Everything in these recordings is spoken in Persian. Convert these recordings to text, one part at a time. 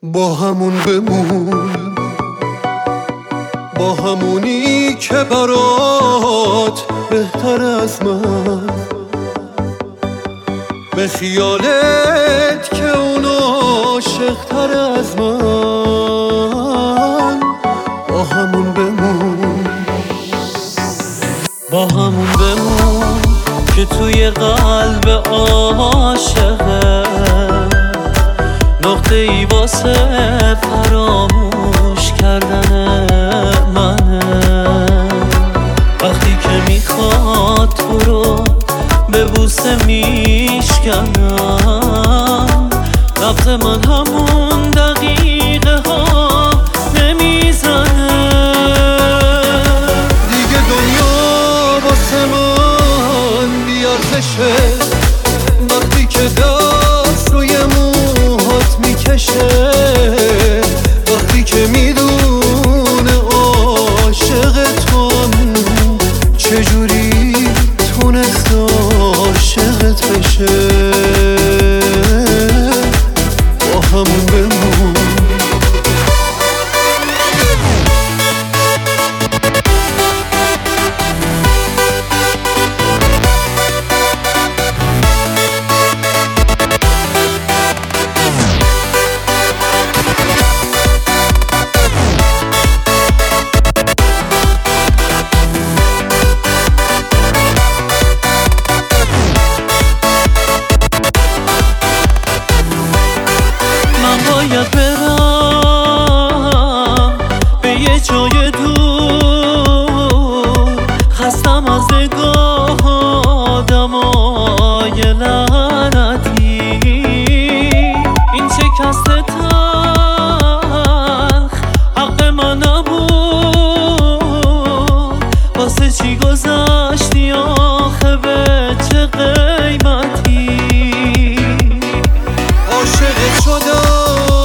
با همون بمون، با همونی که برات بهتر از من، به خیالت که اون عاشق‌تر از من. با همون بمون، با همون بمون که توی قلب عاشقه نقطه ای واسه فراموش کردن منه. وقتی که میخواد تو رو به بوسه میشکنم، نبض من همون دقیقه ها نمیزنه. دیگه دنیا واسه من بیارزشه وقتی که دست روی موهات میکشه، وقتی که میدونه عاشق توام، چجوری تونست عاشقت بشه. با همون بمون، باید برم به یه جای دور، خستم از نگاه آدمای لعنتی. این شکست تلخ حق من نبود، واسه چی گذشتی آخه به چه قیمتی. عاشقت شدم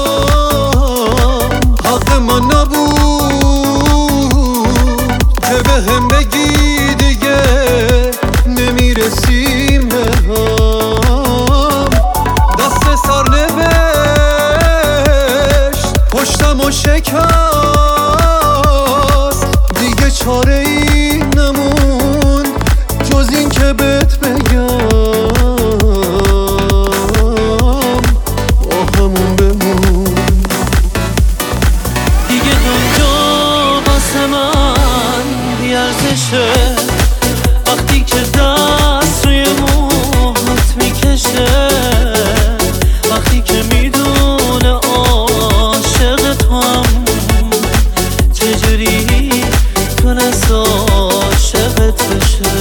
هم بگی دیگه نمیرسیم به هم. دست سرنوشت پشتم و شکست، دیگه چاره ای نمون جز این که بهت بگم. با همون بمون، دیگه دنیا واسه من بیارزشه وقتی که دست روی موهات میکشه، وقتی که میدونه عاشق توام، چجوری تونست عاشقت بشه.